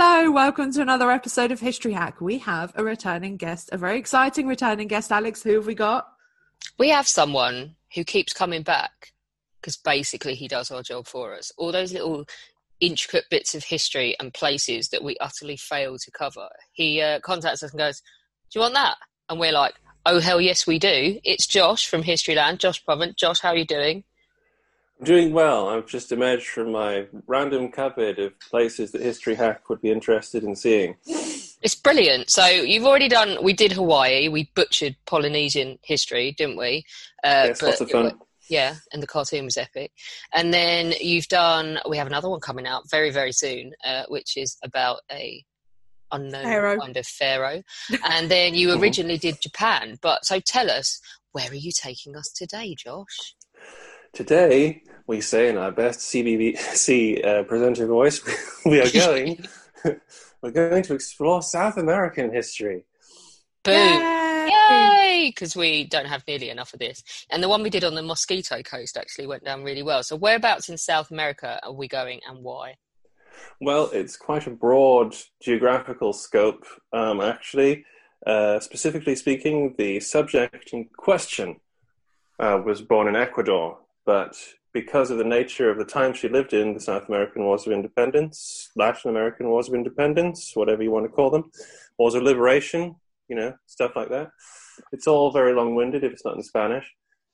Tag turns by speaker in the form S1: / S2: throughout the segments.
S1: Hello, welcome to another episode of History Hack. We have a returning guest, a very exciting returning guest. Alex, who have we got?
S2: We have someone who keeps coming back because basically he does our job for us. All those little intricate bits of history and places that we utterly fail to cover. He contacts us and goes, "Do you want that?" And we're like, "Oh, hell yes, we do." It's Josh from Historyland, Josh Provan. Josh, how are you doing?
S3: I'm doing well. I've just emerged from my random cupboard of places that History Hack would be interested in seeing.
S2: It's brilliant. So you've already we did Hawaii. We butchered Polynesian history, didn't we?
S3: Yes, lots of fun.
S2: Yeah, and the cartoon was epic. And then we have another one coming out very, very soon, which is about a unknown kind of pharaoh. And then you originally did Japan. So tell us, where are you taking us today, Josh?
S3: Today, we say in our best CBBC presenter voice, we're going to explore South American history.
S2: Boom! Yay! Because we don't have nearly enough of this. And the one we did on the Mosquito Coast actually went down really well. So whereabouts in South America are we going and why?
S3: Well, it's quite a broad geographical scope, actually. Specifically speaking, the subject in question was born in Ecuador. But because of the nature of the time she lived in, the South American Wars of Independence, Latin American Wars of Independence, whatever you want to call them, Wars of Liberation, stuff like that. It's all very long-winded if it's not in Spanish.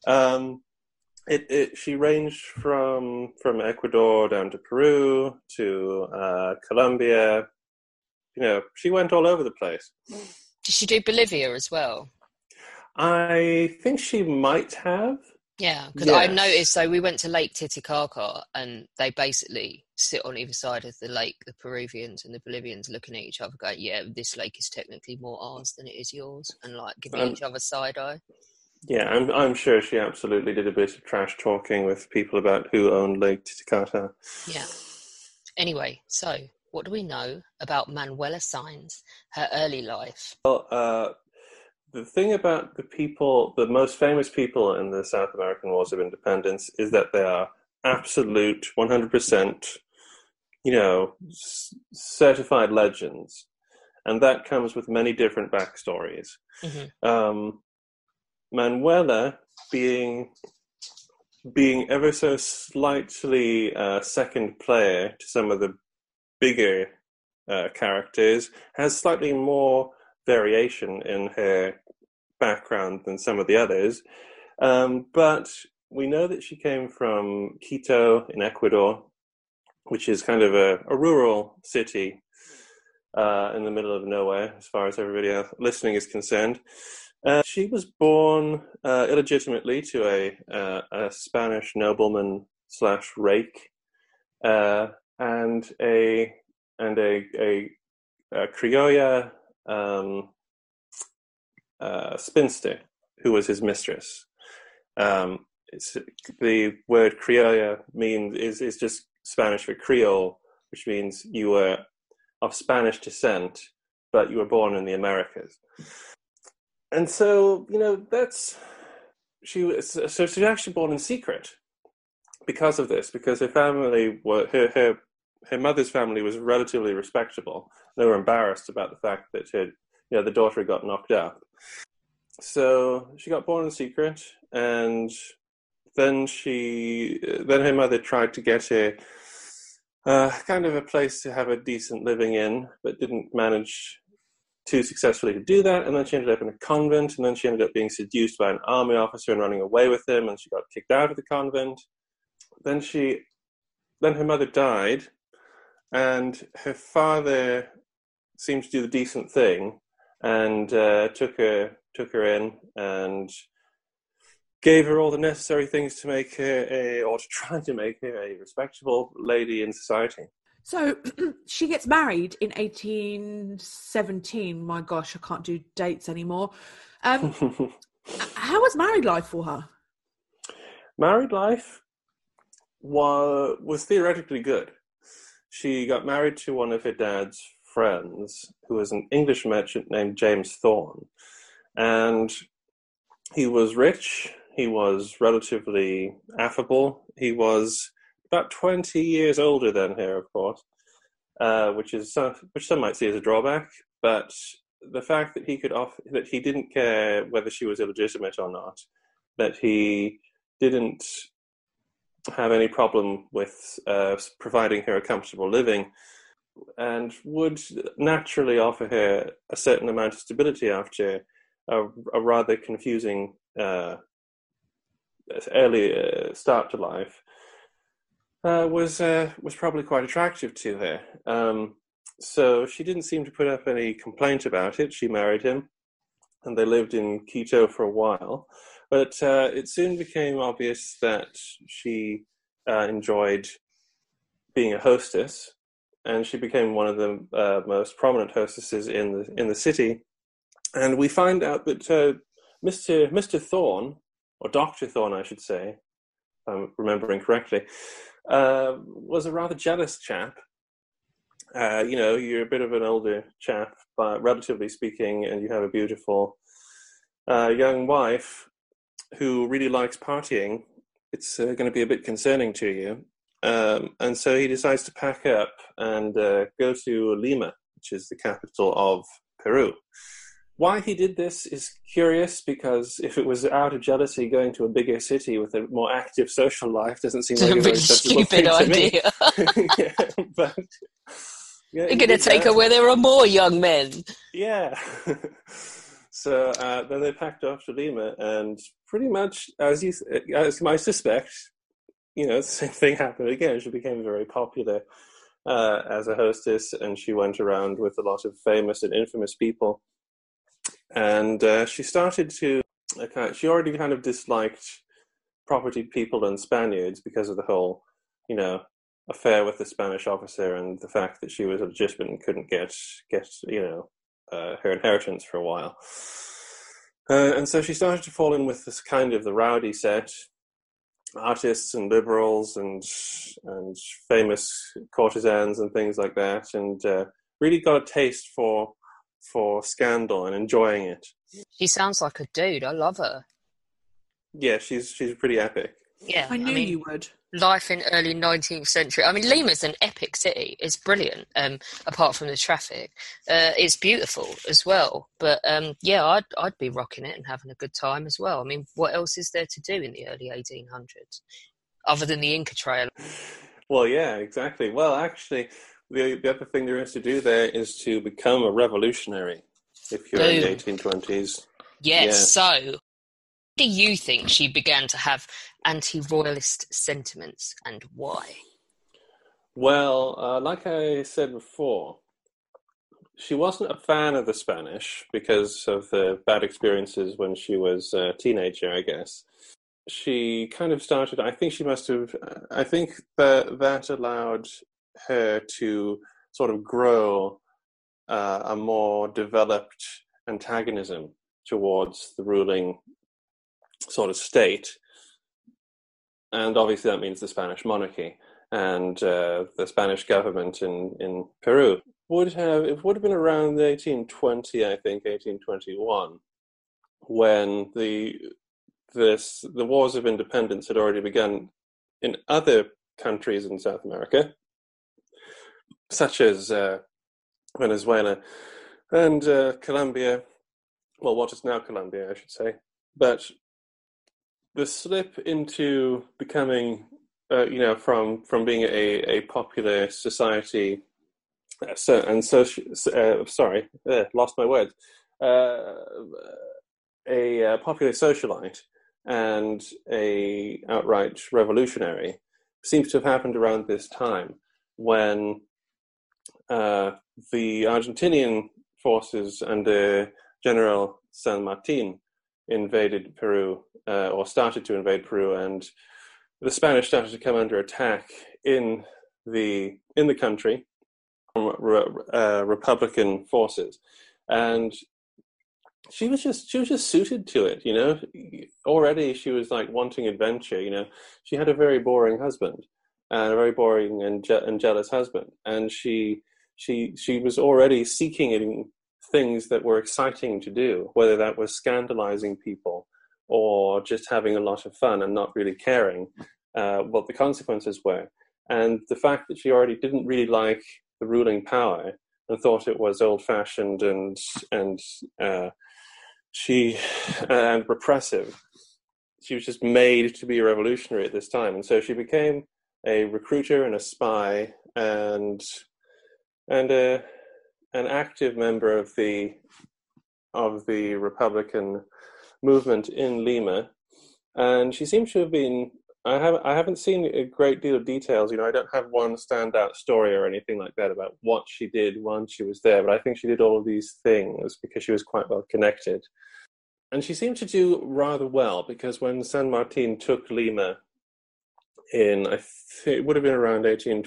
S3: She ranged from Ecuador down to Peru to Colombia. She went all over the place.
S2: Did she do Bolivia as well?
S3: I think she might have.
S2: Yeah, because I noticed, so we went to Lake Titicaca and they basically sit on either side of the lake, the Peruvians and the Bolivians looking at each other going, yeah, this lake is technically more ours than it is yours, and like giving each other side eye.
S3: Yeah, I'm sure she absolutely did a bit of trash talking with people about who owned Lake Titicaca.
S2: Yeah. Anyway, so what do we know about Manuela Sáenz, her early life?
S3: Well, the thing about the most famous people in the South American Wars of Independence is that they are absolute 100%, certified legends. And that comes with many different backstories. Mm-hmm. Manuela being ever so slightly second player to some of the bigger characters, has slightly more variation in her background than some of the others. But we know that she came from Quito in Ecuador, which is kind of a rural city in the middle of nowhere, as far as everybody else listening is concerned. She was born illegitimately to a Spanish nobleman / rake and a criolla spinster who was his mistress. The word criolla is just Spanish for Creole, which means you were of Spanish descent, but you were born in the Americas. And so, she was actually born in secret because of this, because her family her mother's family was relatively respectable. They were embarrassed about the fact that the daughter got knocked up. So she got born in secret, and then her mother tried to get her kind of a place to have a decent living in, but didn't manage too successfully to do that. And then she ended up in a convent, and then she ended up being seduced by an army officer and running away with him, and she got kicked out of the convent. Then her mother died, and her father seemed to do the decent thing and took her in and gave her all the necessary things to make her or to try to make her a respectable lady in society.
S1: So she gets married in 1817. My gosh, I can't do dates anymore. How was married life for her?
S3: Married life was theoretically good. She got married to one of her dad's friends, who was an English merchant named James Thorne. And he was rich. He was relatively affable. He was about 20 years older than her, of course. which some might see as a drawback. But the fact that that he didn't care whether she was illegitimate or not, that he didn't have any problem with providing her a comfortable living, and would naturally offer her a certain amount of stability after a rather confusing early start to life, was probably quite attractive to her. So she didn't seem to put up any complaint about it. She married him, and they lived in Quito for a while. But it soon became obvious that she enjoyed being a hostess, and she became one of the most prominent hostesses in the city. And we find out that Mr. Thorne, or Dr. Thorne, I should say, if I'm remembering correctly, was a rather jealous chap. You're a bit of an older chap, but relatively speaking, and you have a beautiful young wife who really likes partying. It's going to be a bit concerning to you. And so he decides to pack up and go to Lima, which is the capital of Peru. Why he did this is curious, because if it was out of jealousy, going to a bigger city with a more active social life doesn't seem like a very sensible
S2: stupid idea.
S3: Yeah, but yeah,
S2: You're going to take her where there are more young men.
S3: Yeah. So then they packed off to Lima, and pretty much as I suspect, the same thing happened again. She became very popular as a hostess, and she went around with a lot of famous and infamous people. And she started to, she already kind of disliked propertied people and Spaniards because of the whole, affair with the Spanish officer, and the fact that she was illegitimate and couldn't get her inheritance for a while. And so she started to fall in with this kind of the rowdy set, artists and liberals and famous courtesans and things like that, and really got a taste for scandal and enjoying it.
S2: She sounds like a dude. I love her.
S3: Yeah, she's pretty epic.
S2: Yeah,
S1: I knew you would.
S2: Life in early 19th century. I mean, Lima's an epic city. It's brilliant. Apart from the traffic, it's beautiful as well. But I'd be rocking it and having a good time as well. I mean, what else is there to do in the early 1800s other than the Inca Trail? Well,
S3: yeah, exactly. Well, actually, the other thing there is to do there is to become a revolutionary if you're in the 1820s.
S2: Yes.
S3: Yeah.
S2: So, do you think she began to have anti-royalist sentiments, and why?
S3: Well, like I said before, she wasn't a fan of the Spanish because of the bad experiences when she was a teenager, I guess. She kind of started, I think that allowed her to sort of grow a more developed antagonism towards the ruling sort of state, and obviously that means the Spanish monarchy and the Spanish government in Peru. It would have been around 1820, I think, 1821, when the wars of independence had already begun in other countries in South America, such as Venezuela and Colombia. Well, what is now Colombia, I should say. But the slip into becoming, from being a popular society, lost my words, a popular socialite and a outright revolutionary seems to have happened around this time when the Argentinian forces under General San Martin invaded Peru, or started to invade Peru, and the Spanish started to come under attack in the country from Republican forces, and she was just suited to it. Already she was like wanting adventure. She had a very boring husband, and a very boring and jealous husband, and she was already seeking things that were exciting to do, whether that was scandalizing people or just having a lot of fun and not really caring what the consequences were. And the fact that she already didn't really like the ruling power and thought it was old-fashioned and repressive. She was just made to be a revolutionary at this time, and so she became a recruiter and a spy and an active member of the Republican movement in Lima. And she seems to have been. I haven't seen a great deal of details. I don't have one standout story or anything like that about what she did once she was there. But I think she did all of these things because she was quite well connected. And she seemed to do rather well, because when San Martin took Lima in, it would have been around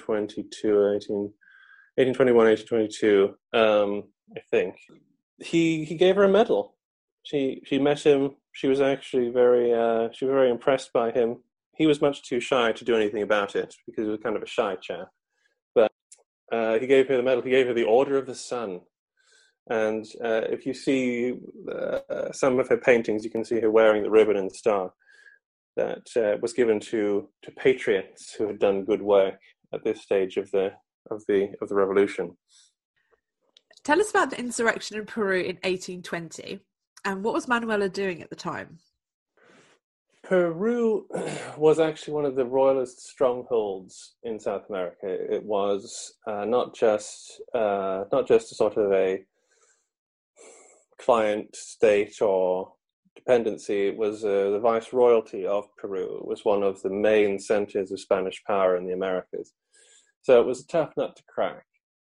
S3: 1821, 1822, I think, he gave her a medal. She met him. She was actually very impressed by him. He was much too shy to do anything about it because he was kind of a shy chap. But he gave her the medal. He gave her the Order of the Sun. And if you see some of her paintings, you can see her wearing the ribbon and star that was given to patriots who had done good work at this stage of the revolution.
S1: Tell us about the insurrection in Peru in 1820, and what was Manuela doing at the time?
S3: Peru was actually one of the royalist strongholds in South America. It was not just a sort of a client state or dependency. It was the viceroyalty of Peru. It was one of the main centers of Spanish power in the Americas. So it was a tough nut to crack.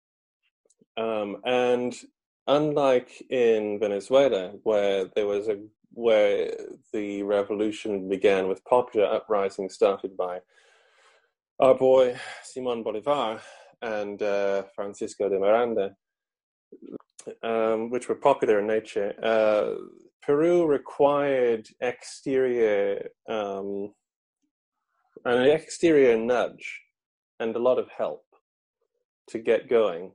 S3: And unlike in Venezuela, where the revolution began with popular uprising started by our boy Simón Bolívar and Francisco de Miranda, which were popular in nature, Peru required an exterior nudge and a lot of help to get going.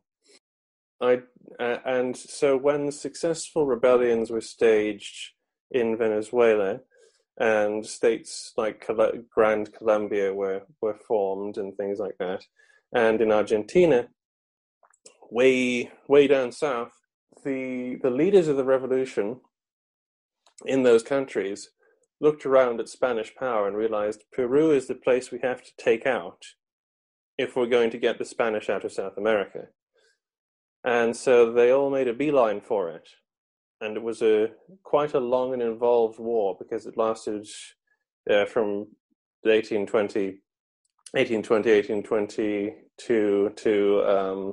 S3: And so when successful rebellions were staged in Venezuela and states like Grand Colombia were formed and things like that, and in Argentina, way down south, the leaders of the revolution in those countries looked around at Spanish power and realized Peru is the place we have to take out if we're going to get the Spanish out of South America. And so they all made a beeline for it. And it was quite a long and involved war, because it lasted from 1822 to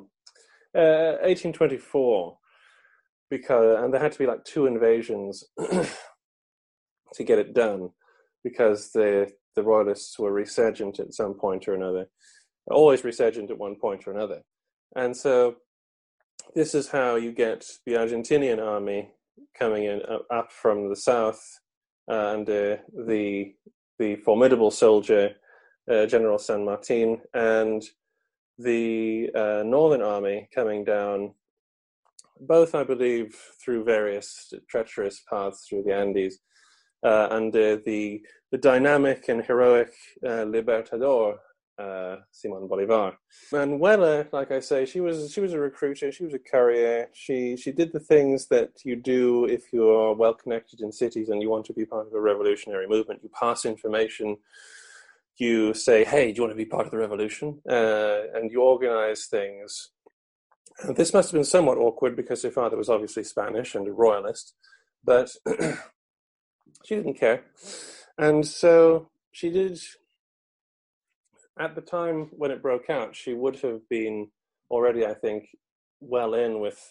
S3: 1824, and there had to be like 2 invasions to get it done, because the royalists were resurgent at some point or another, always resurgent at one point or another. And so this is how you get the Argentinian army coming in up from the south under the formidable soldier General San Martin, and the Northern Army coming down, both, I believe, through various treacherous paths through the Andes, under the dynamic and heroic Libertador, Simón Bolívar. Manuela, like I say, she was a recruiter, she was a courier, she did the things that you do if you are well connected in cities and you want to be part of a revolutionary movement. You pass information, you say, hey, do you want to be part of the revolution? And you organize things. And this must have been somewhat awkward because her father was obviously Spanish and a royalist, but she didn't care. And so she did. At the time when it broke out, she would have been already, I think, well in with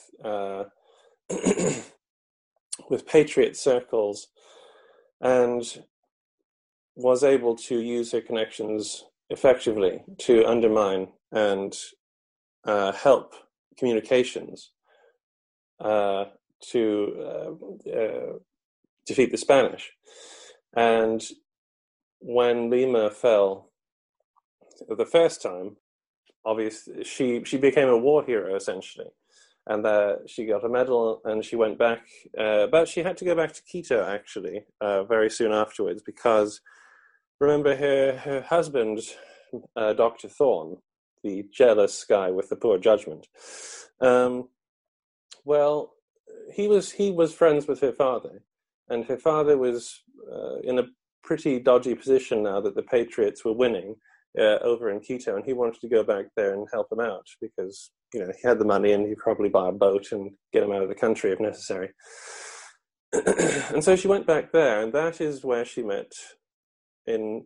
S3: with patriot circles, and was able to use her connections effectively to undermine and help communications to defeat the Spanish. And when Lima fell the first time, obviously she became a war hero essentially, and she got a medal and she went back, but she had to go back to Quito actually very soon afterwards, because remember her husband, Dr. Thorne, the jealous guy with the poor judgment. Well, he was friends with her father, and her father was in a pretty dodgy position now that the Patriots were winning over in Quito, and he wanted to go back there and help them out because he had the money and he'd probably buy a boat and get them out of the country if necessary. And so she went back there, and that was where she met in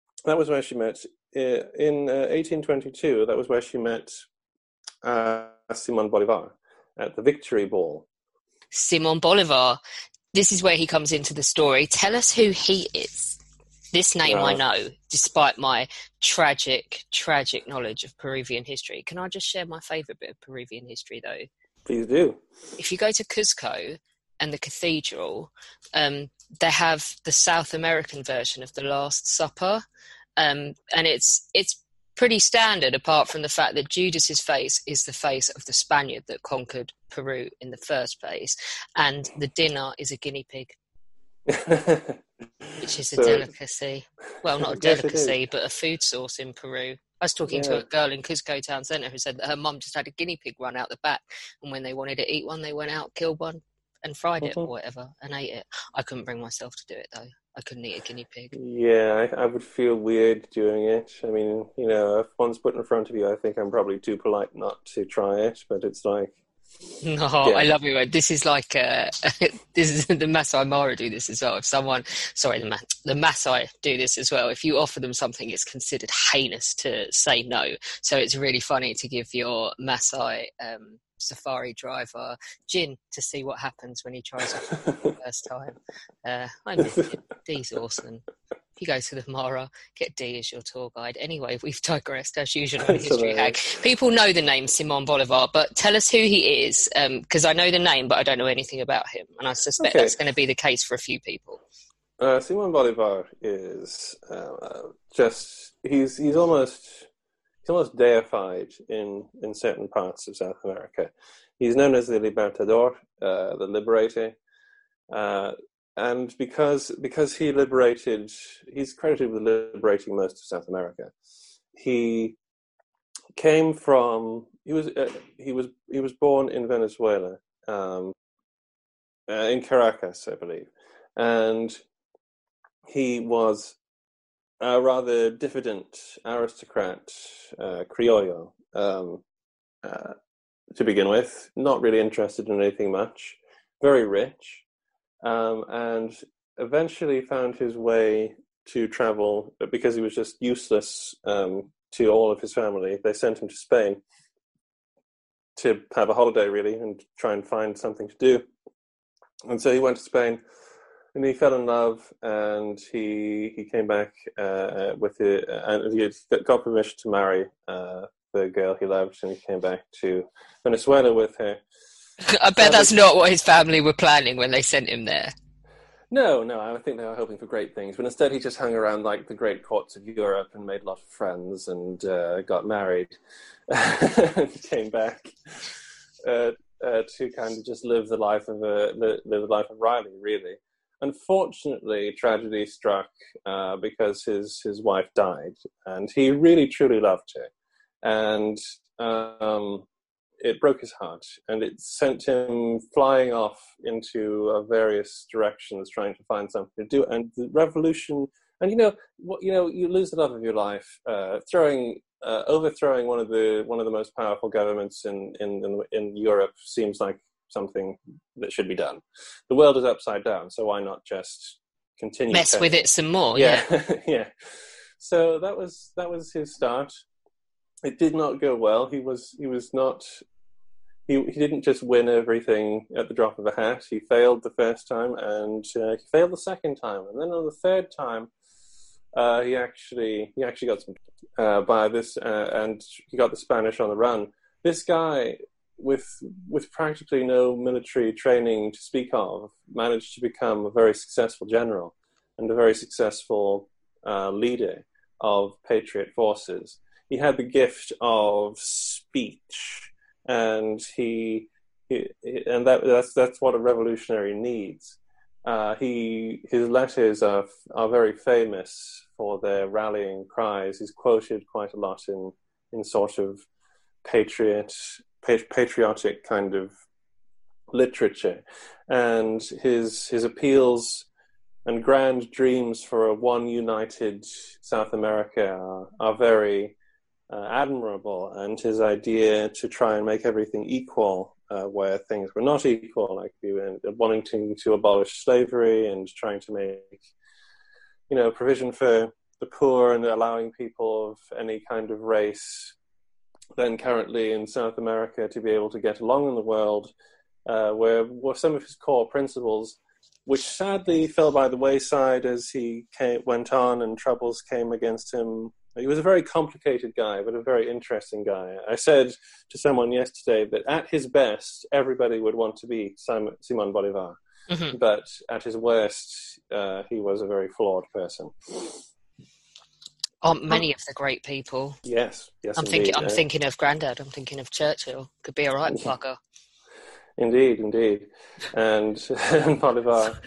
S3: 1822. That was where she met Simon Bolivar at the Victory Ball.
S2: Simon Bolivar. This is where he comes into the story. Tell us who he is. This name I know, despite my tragic knowledge of Peruvian history. Can I just share my favourite bit of Peruvian history, though?
S3: Please do.
S2: If you go to Cuzco and the cathedral, they have the South American version of the Last Supper, and it's pretty standard, apart from the fact that Judas's face is the face of the Spaniard that conquered Peru in the first place, and the dinner is a guinea pig, which is a delicacy. Well, not a delicacy, but a food source in Peru. I was talking to a girl in Cuzco town centre who said that her mum just had a guinea pig run out the back, and when they wanted to eat one, they went out, killed one, and fried it or whatever, and ate it. I couldn't bring myself to do it, though. I couldn't eat a guinea pig.
S3: Yeah, I would feel weird doing it. I mean, if one's put in front of you, I think I'm probably too polite not to try it, but it's like...
S2: No, I love it. This is like this is the Masai Mara do this as well. If someone, the Masai do this as well. If you offer them something, it's considered heinous to say no. So it's really funny to give your Masai safari driver gin to see what happens when he tries it for the first time. I miss him. Dee's awesome. If you go to the Mara, get Dee as your tour guide. Anyway, we've digressed as usual on History Hack. People know the name Simon Bolivar, but tell us who he is, because I know the name, but I don't know anything about him, and I suspect that's going to be the case for a few people.
S3: Simon Bolivar is he's almost deified in certain parts of South America. He's known as the Libertador, the Liberator. And because he liberated, he's credited with liberating most of South America. He came from he was born in Venezuela, in Caracas, I believe, and he was a rather diffident aristocrat, criollo, to begin with. Not really interested in anything much. Very rich. And eventually found his way to travel because he was just useless to all of his family. They sent him to Spain to have a holiday, really, and try and find something to do. And so he went to Spain, and he fell in love, and he came back and he had got permission to marry the girl he loved, and he came back to Venezuela with her.
S2: I bet that's not what his family were planning when they sent him there.
S3: No, I think they were hoping for great things, but instead he just hung around like the great courts of Europe and made a lot of friends and got married. And came back to kind of just live the life of Riley, really. Unfortunately, tragedy struck because his wife died, and he really truly loved her, and it broke his heart, and it sent him flying off into various directions, trying to find something to do. And the revolution, and you lose the love of your life, overthrowing one of the most powerful governments in Europe seems like something that should be done. The world is upside down, so why not just continue?
S2: Mess with it some more,
S3: yeah. Yeah. So that was his start. It did not go well. He didn't just win everything at the drop of a hat. He failed the first time, and he failed the second time, and then on the third time, he actually got some by this, and he got the Spanish on the run. This guy, with practically no military training to speak of, managed to become a very successful general and a very successful leader of Patriot forces. He had the gift of speech, and that's what a revolutionary needs. His letters are very famous for their rallying cries. He's quoted quite a lot in in sort of patriotic kind of literature, and his appeals and grand dreams for a one united South America are very admirable, and his idea to try and make everything equal where things were not equal, like wanting to abolish slavery and trying to make provision for the poor and allowing people of any kind of race then currently in South America to be able to get along in the world, were some of his core principles, which sadly fell by the wayside as he went on and troubles came against him. He was a very complicated guy, but a very interesting guy. I said to someone yesterday that at his best, everybody would want to be Simón Bolívar. Mm-hmm. But at his worst, he was a very flawed person.
S2: Aren't many of the great people?
S3: Yes.
S2: I'm thinking of Grandad. I'm thinking of Churchill. Could be a right bugger.
S3: Indeed. And Bolívar.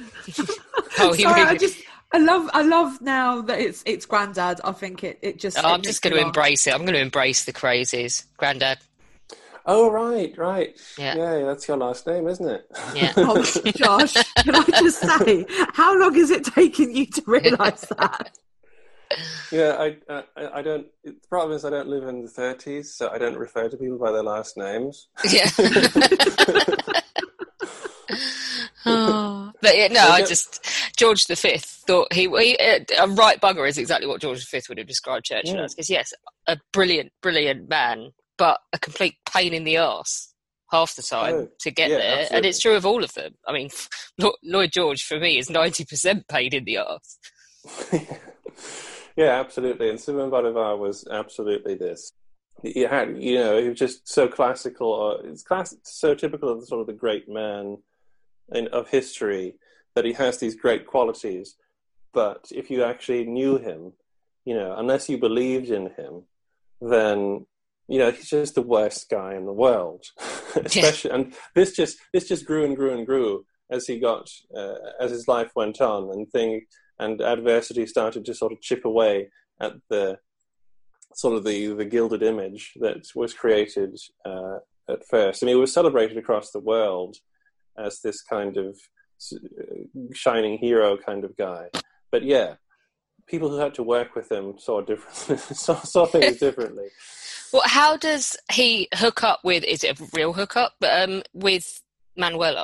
S1: I love now that it's Grandad. I think it just.
S2: Oh, I'm just going to embrace it. I'm going to embrace the crazies. Grandad.
S3: Oh, right.
S2: Yeah,
S3: that's your last name, isn't it?
S2: Yeah.
S1: Oh, Josh, can I just say, how long has it taken you to realise that?
S3: Yeah, I don't. The problem is I don't live in the 30s, so I don't refer to people by their last names.
S2: Yeah. But yeah, no, George V thought he a right bugger is exactly what George V would have described Churchill as. Because yes, a brilliant man, but a complete pain in the arse half the time to get there. Absolutely. And it's true of all of them. I mean, Lloyd George for me is 90% pain in the arse.
S3: Yeah, absolutely. And Simón Bolívar was absolutely this. He was just so classical. It's so typical of the sort of the great man of history that he has these great qualities. But if you actually knew him, unless you believed in him, then he's just the worst guy in the world. Especially, and this just grew and grew and grew as he got as his life went on, and adversity started to sort of chip away at the sort of the gilded image that was created at first. I mean, it was celebrated across the world as this kind of shining hero kind of guy. But yeah, people who had to work with him saw things differently.
S2: Well, how does he hook up with? Is it a real hookup with Manuela?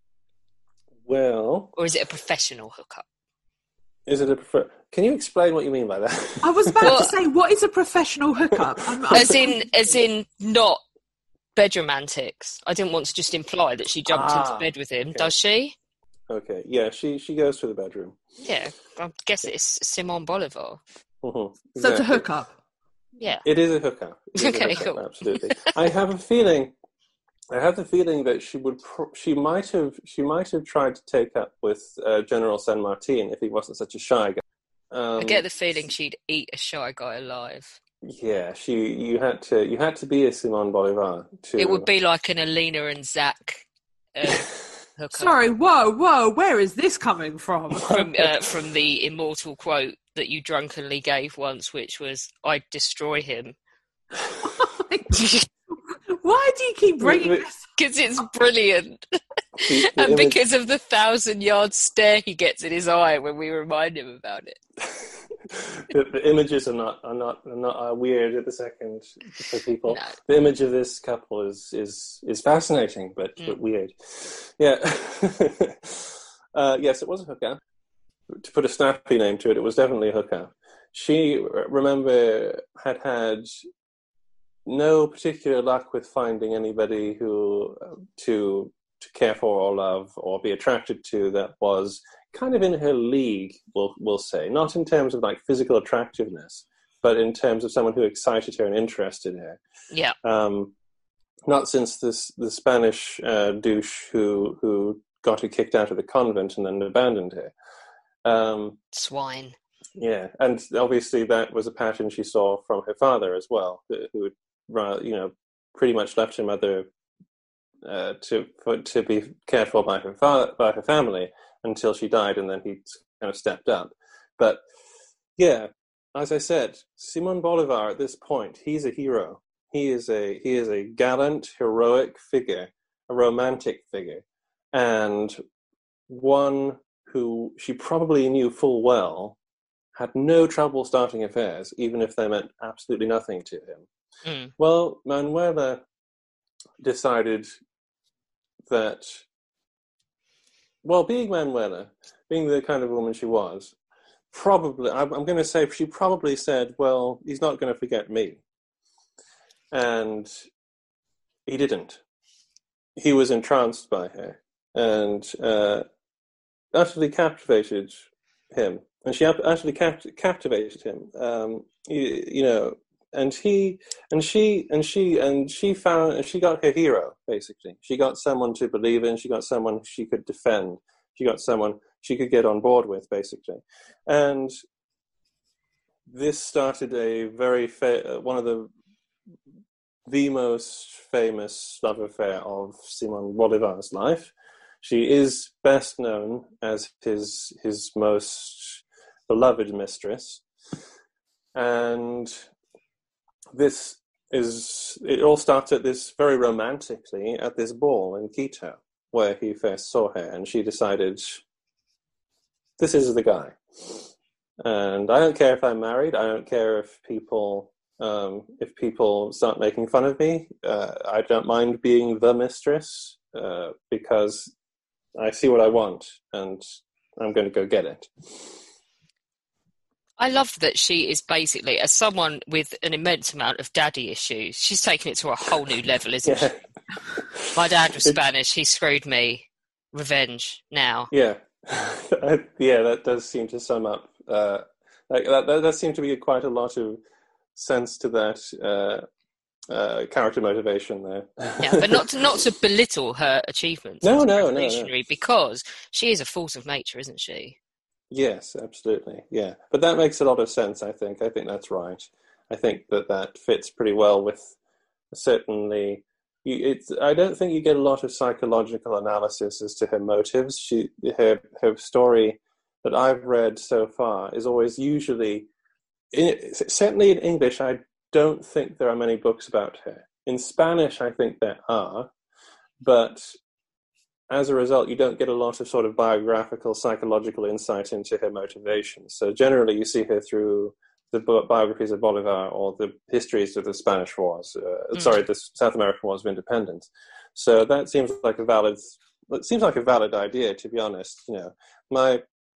S3: Well,
S2: or is it a professional hookup?
S3: Can you explain what you mean by that?
S1: I was about to say, what is a professional hookup?
S2: As in not bedroom antics. I didn't want to just imply that she jumped into bed with him. Okay. Does she?
S3: Okay, yeah, she goes to the bedroom.
S2: Yeah, I guess it's Simón Bolívar.
S3: Mm-hmm. Exactly.
S1: So it's a hookup.
S2: Yeah,
S3: it is a hookup.
S2: Cool.
S3: Absolutely. I have the feeling that she might have tried to take up with General San Martin if he wasn't such a shy guy.
S2: I get the feeling she'd eat a shy guy alive.
S3: Yeah, you had to be a Simón Bolívar to.
S2: It would be like an Alina and Zach.
S1: Sorry, whoa! Where is this coming from?
S2: From the immortal quote that you drunkenly gave once, which was, "I'd destroy him."
S1: Why do you keep bringing this?
S2: Because it's brilliant. And because of the 1,000-yard stare he gets in his eye when we remind him about it.
S3: The images are not weird at the second for people.
S2: No.
S3: The image of this couple is fascinating, but weird. Yeah. Yes, it was a hookup. To put a snappy name to it, it was definitely a hookup. She, remember, had no particular luck with finding anybody who to care for or love or be attracted to that was kind of in her league, we'll say. Not in terms of like physical attractiveness, but in terms of someone who excited her and interested her.
S2: Yeah.
S3: Not since the Spanish douche who got her kicked out of the convent and then abandoned her.
S2: Swine.
S3: Yeah, and obviously that was a pattern she saw from her father as well, who pretty much left her mother to be cared for by her family until she died, and then he kind of stepped up. But yeah, as I said, Simon Bolivar at this point, he's a hero. He is a gallant, heroic figure, a romantic figure, and one who she probably knew full well had no trouble starting affairs, even if they meant absolutely nothing to him.
S2: Mm.
S3: Well, Manuela decided that, well, being Manuela, being the kind of woman she was, probably, I'm going to say, she probably said, well, he's not going to forget me. And he didn't. He was entranced by her and utterly captivated him. And she utterly captivated him. And she got her hero, basically. She got someone to believe in. She got someone she could defend. She got someone she could get on board with, basically. And this started a very one of the most famous love affair of Simon Bolivar's life. She is best known as his most beloved mistress. And it all started this very romantically at this ball in Quito, where he first saw her, and she decided, this is the guy. And I don't care if I'm married. I don't care if people start making fun of me. I don't mind being the mistress because I see what I want, and I'm going to go get it.
S2: I love that she is basically, as someone with an immense amount of daddy issues, she's taken it to a whole new level, isn't she? My dad was Spanish. He screwed me. Revenge now.
S3: Yeah. Yeah, that does seem to sum up. That seemed to be quite a lot of sense to that character motivation there.
S2: Yeah, but not to belittle her achievements.
S3: No,
S2: because she is a force of nature, isn't she?
S3: Yes, absolutely. Yeah, but that makes a lot of sense. I think that's right. I think that fits pretty well with certainly. I don't think you get a lot of psychological analysis as to her motives. Her story that I've read so far is always usually, certainly in English, I don't think there are many books about her. In Spanish, I think there are, but as a result, you don't get a lot of sort of biographical, psychological insight into her motivations. So generally, you see her through the biographies of Bolivar or the histories of the Spanish Wars, the South American Wars of Independence. So that seems like a valid idea, to be honest. You know, my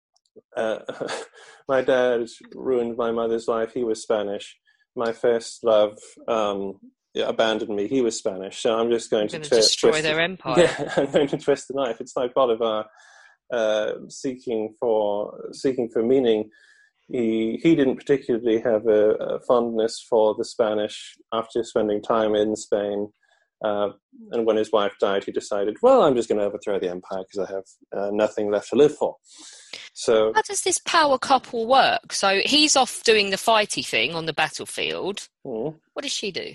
S3: dad ruined my mother's life. He was Spanish. My first love abandoned me. He was Spanish. So I'm just going to
S2: destroy their empire.
S3: Yeah, I'm going to twist the knife. It's like Bolivar seeking for meaning. He didn't particularly have a fondness for the Spanish after spending time in Spain. And when his wife died, he decided, well, I'm just going to overthrow the empire because I have nothing left to live for. So,
S2: how does this power couple work? So he's off doing the fighty thing on the battlefield. What does she do?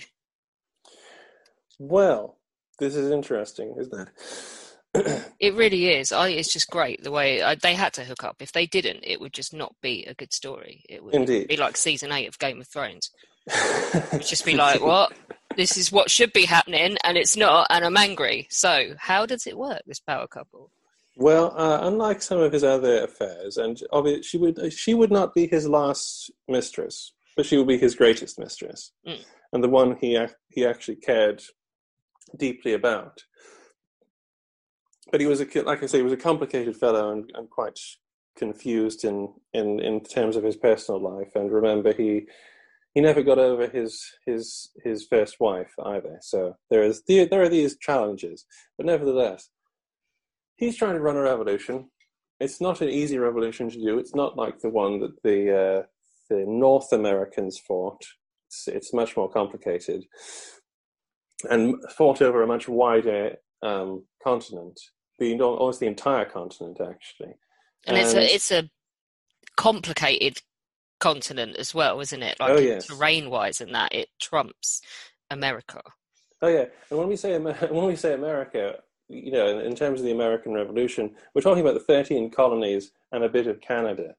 S3: Well, this is interesting, isn't it?
S2: It really is. It's just great the way they had to hook up. If they didn't, it would just not be a good story. It would be like season 8 of Game of Thrones. It would just be like, what? This is what should be happening, and it's not, and I'm angry. So how does it work, this power couple?
S3: Well, unlike some of his other affairs, and she would not be his last mistress, but she would be his greatest mistress, and the one he actually cared deeply about. But he was like I say, he was a complicated fellow and quite confused in terms of his personal life. And remember, he never got over his first wife either. So there are these challenges, but nevertheless, he's trying to run a revolution. It's not an easy revolution to do. It's not like the one that the North Americans fought. It's much more complicated and fought over a much wider continent, almost the entire continent, actually.
S2: And it's a complicated continent as well, isn't it? Like terrain-wise, and that it trumps America.
S3: Oh yeah, and when we say America, you know, in terms of the American Revolution, we're talking about the 13 colonies and a bit of Canada.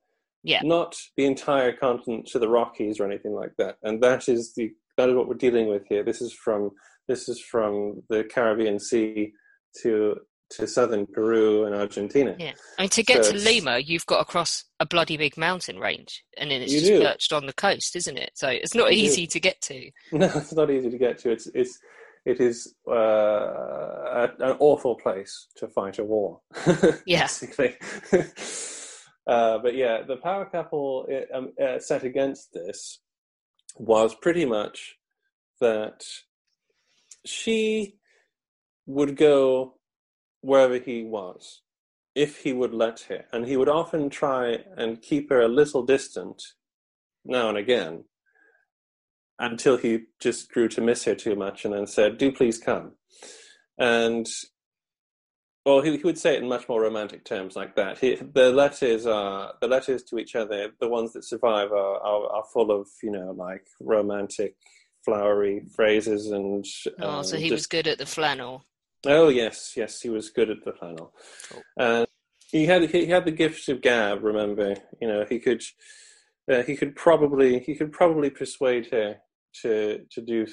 S2: Yeah.
S3: not the entire continent to the Rockies or anything like that. And that is what we're dealing with here. This is from the Caribbean Sea to southern Peru and Argentina.
S2: Yeah. I mean, to get to Lima, you've got to cross a bloody big mountain range, and then it's just perched on the coast, isn't it? So it's not easy to get to.
S3: No, it's not easy to get to. It is an awful place to fight a war.
S2: Yeah.
S3: Basically. But yeah, the power couple set against this was pretty much that she would go wherever he was, if he would let her. And he would often try and keep her a little distant now and again, until he just grew to miss her too much and then said, "Do please come." And, well, he would say it in much more romantic terms like that. The letters to each other, the ones that survive are full of, like romantic, flowery phrases and...
S2: so he was good at the flannel.
S3: Oh, yes, he was good at the flannel.
S2: Cool.
S3: And he had the gift of gab, remember. He could probably persuade her to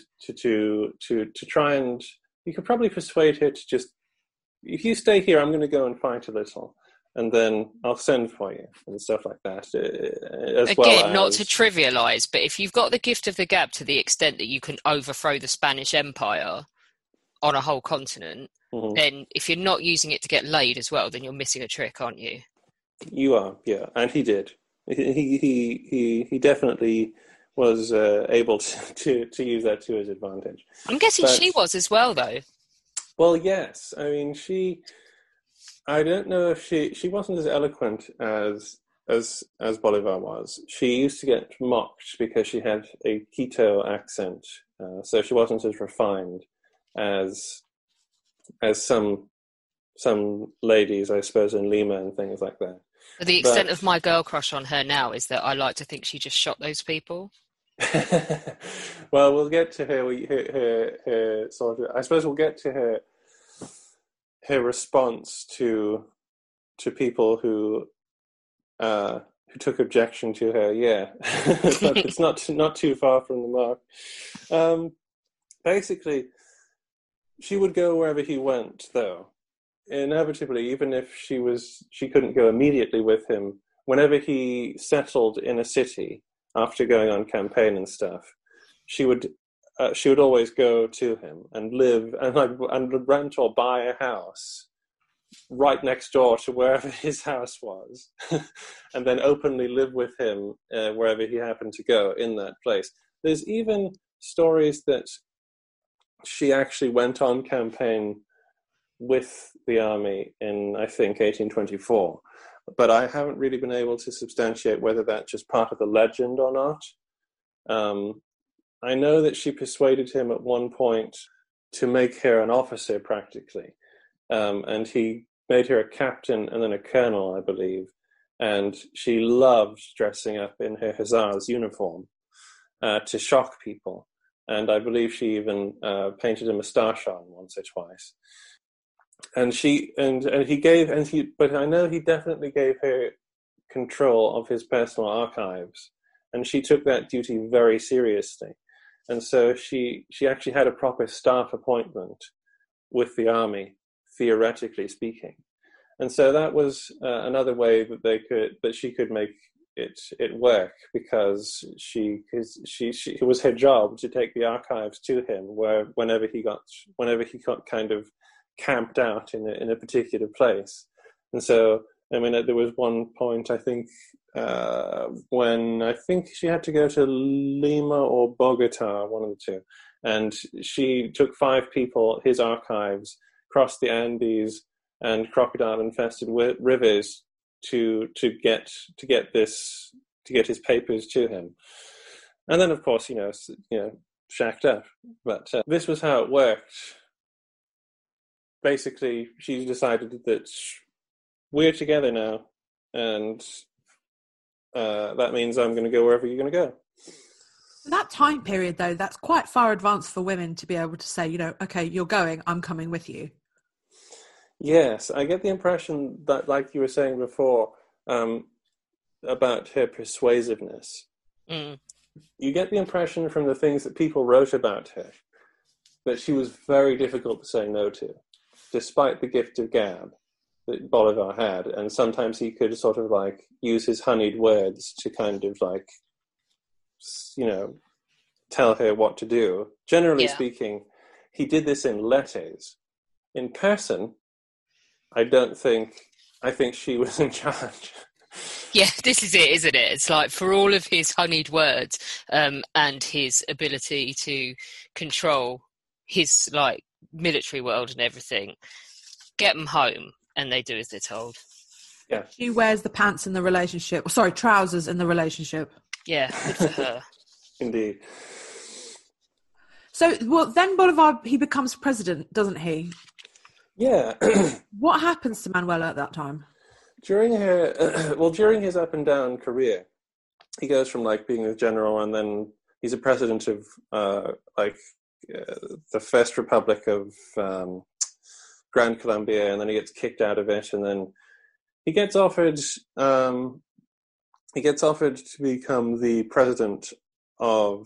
S3: try and you could probably persuade her to just, if you stay here, I'm going to go and fight a little, and then I'll send for you and stuff like that.
S2: Not to trivialise, but if you've got the gift of the gab to the extent that you can overthrow the Spanish Empire on a whole continent,
S3: mm-hmm.
S2: then if you're not using it to get laid as well, then you're missing a trick, aren't you?
S3: You are, yeah, and he did. He definitely was able to use that to his advantage.
S2: I'm guessing she was as well, though.
S3: Well, yes. I mean, I don't know if she wasn't as eloquent as Bolivar was. She used to get mocked because she had a Quito accent, so she wasn't as refined as some ladies, I suppose, in Lima and things like that.
S2: But the extent of my girl crush on her now is that I like to think she just shot those people.
S3: Well, we'll get to her sort of. I suppose we'll get to her response to people who took objection to her. Yeah, but it's not too far from the mark. Basically, she would go wherever he went, though. Inevitably, even if she couldn't go immediately with him, whenever he settled in a city after going on campaign and stuff, she would always go to him and live and rent or buy a house right next door to wherever his house was, and then openly live with him wherever he happened to go in that place. There's even stories that she actually went on campaign with the army in, I think, 1824. But I haven't really been able to substantiate whether that's just part of the legend or not. I know that she persuaded him at one point to make her an officer, practically. And he made her a captain and then a colonel, I believe. And she loved dressing up in her hussar's uniform to shock people. And I believe she even painted a moustache on once or twice. And but I know he definitely gave her control of his personal archives, and she took that duty very seriously. And so she actually had a proper staff appointment with the army, theoretically speaking. And so that was another way that she could make it work, because it was her job to take the archives to him whenever he got kind of camped out in a particular place. And so, I mean, there was one point, I think, when I think she had to go to Lima or Bogota, one of the two, and she took 5 people, his archives, crossed the Andes and crocodile-infested rivers to get his papers to him. And then, of course, shacked up. But this was how it worked. Basically, she decided that we're together now, and that means I'm going to go wherever you're going to go.
S1: That time period, though, that's quite far advanced for women to be able to say, okay, you're going, I'm coming with you.
S3: Yes, I get the impression that, like you were saying before, about her persuasiveness.
S2: Mm.
S3: You get the impression from the things that people wrote about her that she was very difficult to say no to, despite the gift of gab that Bolivar had. And sometimes he could sort of like use his honeyed words to kind of like, you know, tell her what to do. Generally speaking, he did this in letters. In person, I think she was in charge.
S2: Yeah, this is it, isn't it? It's like, for all of his honeyed words and his ability to control his like military world and everything, get them home and they do as they're told.
S3: Yeah.
S1: She wears the pants in the relationship. Sorry, trousers in the relationship.
S2: Yeah, good for her.
S3: Indeed.
S1: So, well, then Bolivar, he becomes president, doesn't he?
S3: Yeah.
S1: What happens to Manuela at that time?
S3: During his up and down career, he goes from like being a general, and then he's a president of the First Republic of Grand Colombia, and then he gets kicked out of it, and then he gets offered to become the president of.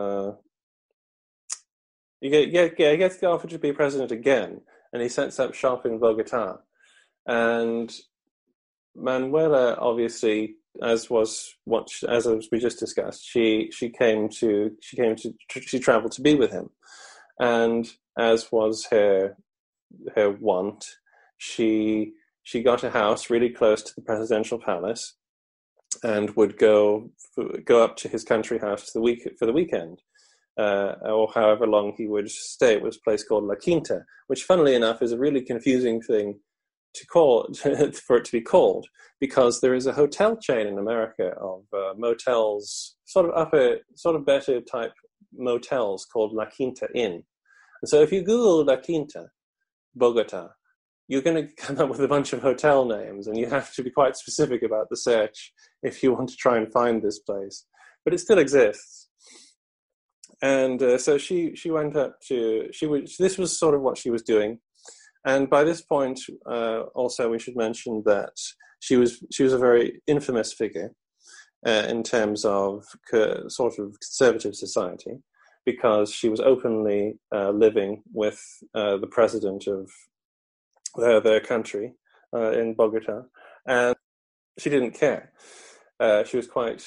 S3: He gets offered to be president again, and he sets up shop in Bogota, and Manuela, obviously, as we just discussed, she traveled to be with him, and as was her wont, she got a house really close to the presidential palace, and would go up to his country house for the weekend, or however long he would stay. It was a place called La Quinta, which, funnily enough, is a really confusing thing to call for it to be called, because there is a hotel chain in America of motels, sort of better type motels, called La Quinta Inn. And so if you Google La Quinta, Bogota, you're going to come up with a bunch of hotel names, and you have to be quite specific about the search if you want to try and find this place. But it still exists. And so she went up to, this was sort of what she was doing. And by this point, also we should mention that she was a very infamous figure in terms of sort of conservative society, because she was openly living with the president of their country in Bogota, and she didn't care. She was quite,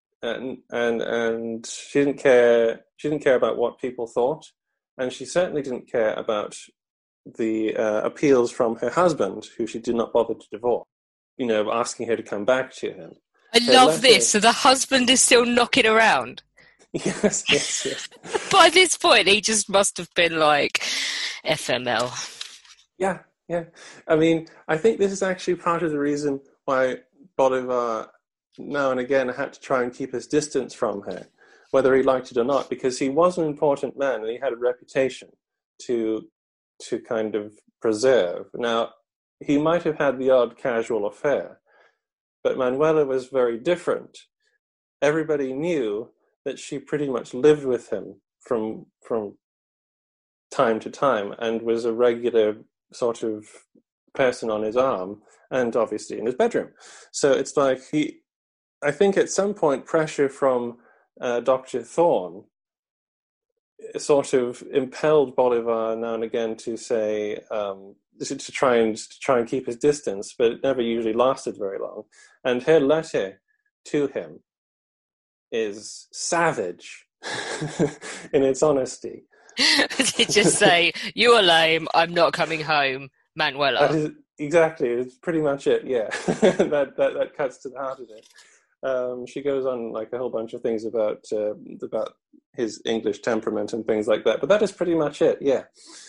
S3: and she didn't care. She didn't care about what people thought, and she certainly didn't care about the appeals from her husband, who she did not bother to divorce, asking her to come back to him.
S2: I love this. So the husband is still knocking around.
S3: Yes.
S2: By this point, he just must have been like, FML.
S3: Yeah. I mean, I think this is actually part of the reason why Bolivar now and again had to try and keep his distance from her, whether he liked it or not, because he was an important man and he had a reputation to kind of preserve. Now, he might have had the odd casual affair, but Manuela was very different. Everybody knew that she pretty much lived with him from time to time, and was a regular sort of person on his arm, and obviously in his bedroom. So it's like I think at some point pressure from Dr. Thorne sort of impelled Bolivar now and again to say to try and keep his distance, but it never usually lasted very long. And her letter to him is savage in its honesty.
S2: Did just say, "You are lame. I'm not coming home, Manuela."
S3: Exactly, it's pretty much it. Yeah, that cuts to the heart of it. She goes on like a whole bunch of things about his English temperament and things like that, but that is pretty much it. Yeah.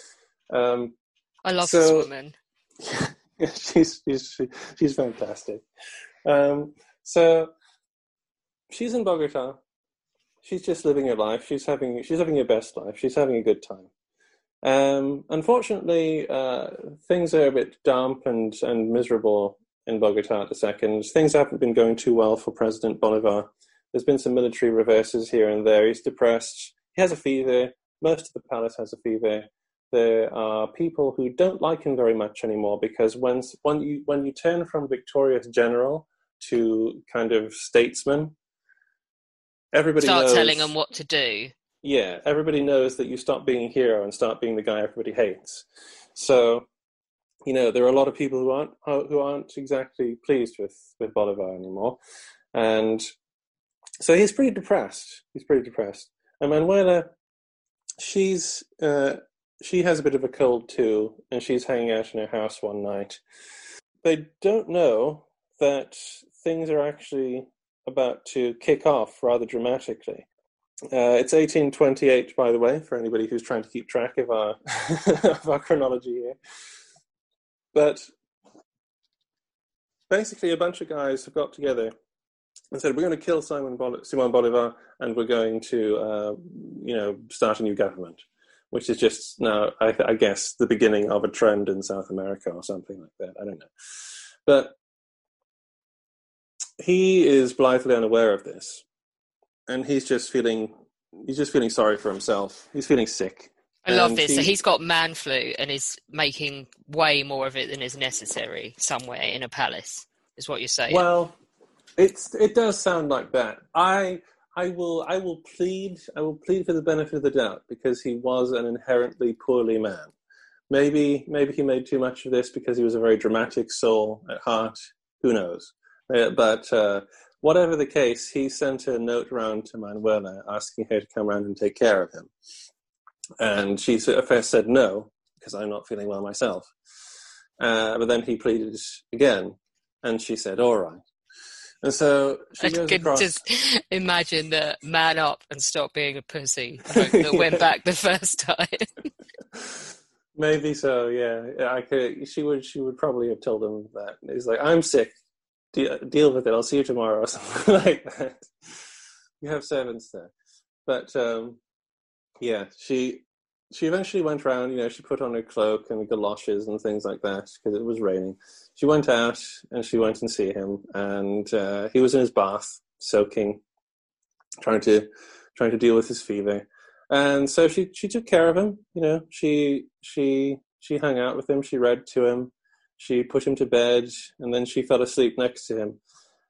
S2: I love this woman.
S3: Yeah, she's fantastic. So she's in Bogota. She's just living her life. She's having her best life. She's having a good time. Unfortunately, things are a bit damp and miserable in Bogota at the second. Things haven't been going too well for President Bolivar. There's been some military reverses here and there. He's depressed. He has a fever. Most of the palace has a fever. There are people who don't like him very much anymore, because when you turn from victorious general to kind of statesmen. Everybody
S2: Start
S3: knows,
S2: telling them what to do.
S3: Yeah, everybody knows that you stop being a hero and start being the guy everybody hates. So, there are a lot of people who aren't exactly pleased with Bolivar anymore, and so he's pretty depressed. And Manuela, she has a bit of a cold too, and she's hanging out in her house one night. They don't know that things are actually about to kick off rather dramatically. It's 1828, by the way, for anybody who's trying to keep track of our of our chronology here. But basically, a bunch of guys have got together and said, we're going to kill Simon Bolivar, and we're going to, start a new government, which is just now, I guess, the beginning of a trend in South America or something like that. I don't know. But he is blithely unaware of this. And he's just feeling sorry for himself. He's feeling sick.
S2: I love this. So he's got man flu and is making way more of it than is necessary somewhere in a palace, is what you're saying.
S3: Well, it does sound like that. I will plead for the benefit of the doubt, because he was an inherently poorly man. Maybe he made too much of this because he was a very dramatic soul at heart. Who knows? But whatever the case, he sent a note round to Manuela asking her to come around and take care of him. And she at first said no, because I'm not feeling well myself. But then he pleaded again, and she said, all right. And so she goes across. I could
S2: just imagine the man up and stop being a pussy that went back the first time.
S3: Maybe so, yeah. She would probably have told him that. He's like, I'm sick. Deal with it. I'll see you tomorrow, or something like that. You have servants there. But, she eventually went around, she put on her cloak and galoshes and things like that, because it was raining. She went out and she went and see him, and he was in his bath, soaking, trying to deal with his fever. And so she took care of him, she hung out with him, she read to him, she put him to bed, and then she fell asleep next to him.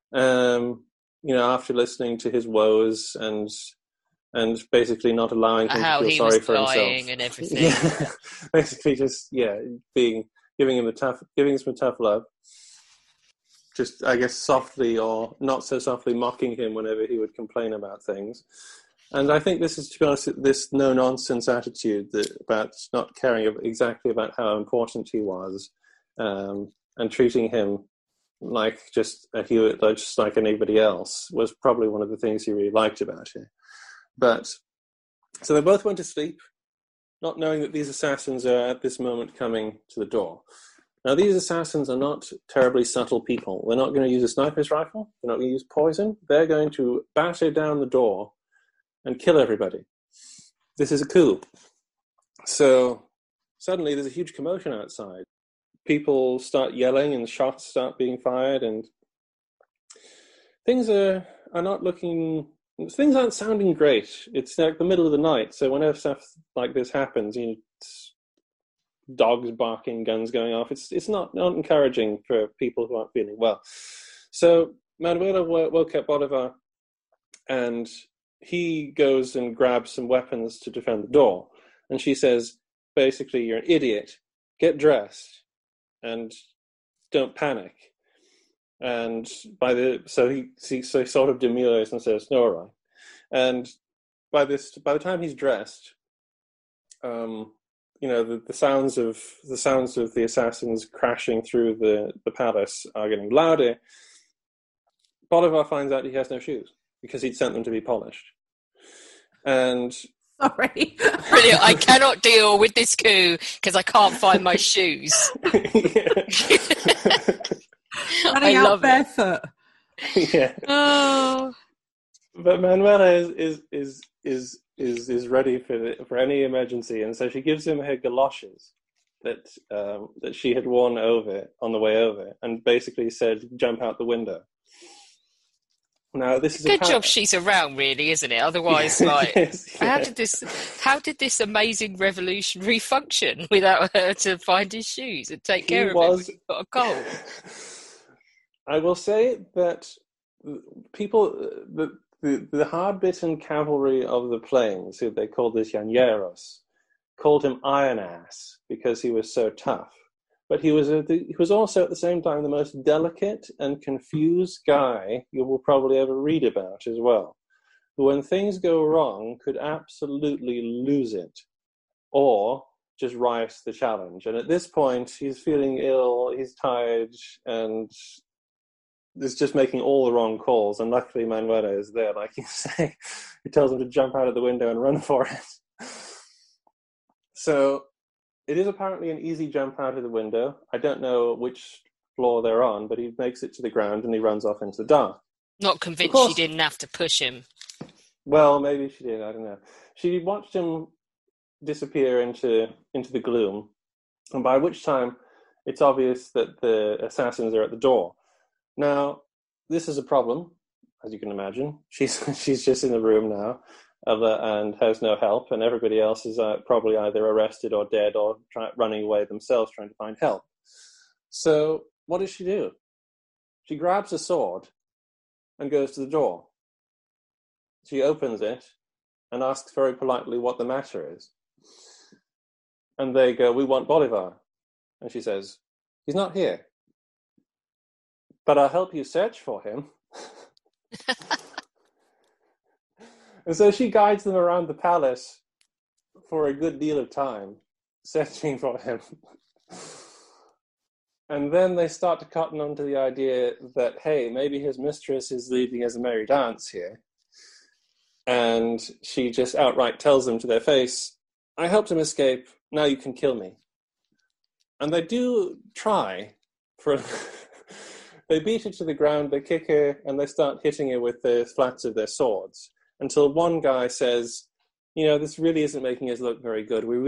S3: After listening to his woes and basically not allowing him to feel sorry for himself.
S2: And everything.
S3: Yeah, basically just giving him some tough love. Just, I guess, softly or not so softly mocking him whenever he would complain about things. And I think this is, to be honest, this no-nonsense attitude about not caring exactly about how important he was, and treating him like just like anybody else, was probably one of the things he really liked about him. But so they both went to sleep, not knowing that these assassins are at this moment coming to the door. Now, these assassins are not terribly subtle people. They're not going to use a sniper's rifle. They're not going to use poison. They're going to batter down the door and kill everybody. This is a coup. So suddenly there's a huge commotion outside. People start yelling and shots start being fired, and things are not looking... Things aren't sounding great. It's like the middle of the night, so whenever stuff like this happens, dogs barking, guns going off, it's not encouraging for people who aren't feeling well. So Manuela woke up Bolivar, and he goes and grabs some weapons to defend the door. And she says, basically, you're an idiot. Get dressed and don't panic. And so he sort of demurs and says, no, all right. And by the time he's dressed, the sounds of the assassins crashing through the palace are getting louder. Bolivar finds out he has no shoes because he'd sent them to be polished. And
S1: sorry,
S2: brilliant! I cannot deal with this coup because I can't find my shoes.
S1: Running out barefoot.
S3: Yeah.
S2: Oh.
S3: But Manuela is ready for any emergency, and so she gives him her galoshes that she had worn over on the way over, and basically said, "Jump out the window." Now, this is
S2: good job she's around, really, isn't it? Otherwise,
S3: yes, yeah.
S2: how did this amazing revolutionary function without her to find his shoes and take care of him when he got a cold?
S3: I will say that people, the hard-bitten cavalry of the plains, who they called the Llaneros, called him Iron Ass because he was so tough. But he was also at the same time the most delicate and confused guy you will probably ever read about as well. Who, when things go wrong, could absolutely lose it, or just rise to the challenge. And at this point, he's feeling ill, he's tired, and is just making all the wrong calls. And luckily, Manuela is there, like you say. He tells him to jump out of the window and run for it. So it is apparently an easy jump out of the window. I don't know which floor they're on, but he makes it to the ground and he runs off into the dark.
S2: Not convinced she didn't have to push him.
S3: Well, maybe she did, I don't know. She watched him disappear into the gloom, and by which time it's obvious that the assassins are at the door. Now, this is a problem, as you can imagine. She's just in the room now, and has no help, and everybody else is probably either arrested or dead or running away themselves trying to find help. So what does she do? She grabs a sword and goes to the door. She opens it and asks very politely what the matter is. And they go, "We want Bolivar." And she says, "He's not here. But I'll help you search for him." And so she guides them around the palace for a good deal of time, searching for him. And then they start to cotton on to the idea that, hey, maybe his mistress is leaving as a merry dance here. And she just outright tells them to their face, "I helped him escape, now you can kill me." And they do try. They beat her to the ground, they kick her, and they start hitting her with the flats of their swords. Until one guy says, "This really isn't making us look very good. We